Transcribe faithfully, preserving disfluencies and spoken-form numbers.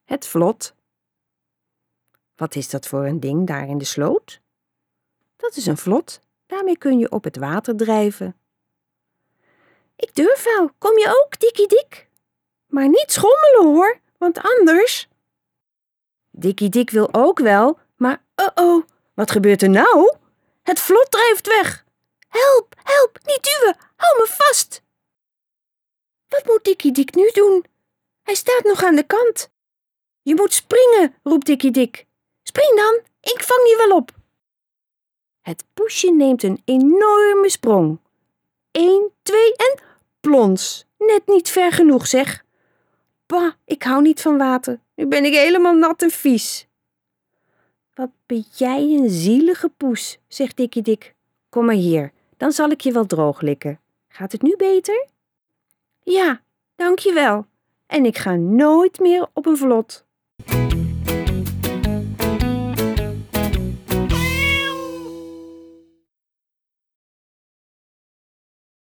Het vlot. Wat is dat voor een ding daar in de sloot? Dat is een vlot, daarmee kun je op het water drijven. Ik durf wel, kom je ook, Dikkie Dik? Maar niet schommelen hoor, want anders... Dikkie Dik wil ook wel, maar oh-oh, wat gebeurt er nou? Het vlot drijft weg. Help, help, niet duwen, hou me vast. Wat moet Dikkie Dik nu doen? Hij staat nog aan de kant. Je moet springen, roept Dikkie Dik. Spring dan, ik vang je wel op. Het poesje neemt een enorme sprong. Eén, twee en plons. Net niet ver genoeg, zeg. Bah, ik hou niet van water. Nu ben ik helemaal nat en vies. Wat ben jij een zielige poes, zegt Dikkie Dik. Kom maar hier, dan zal ik je wel droog likken. Gaat het nu beter? Ja, dank je wel. En ik ga nooit meer op een vlot.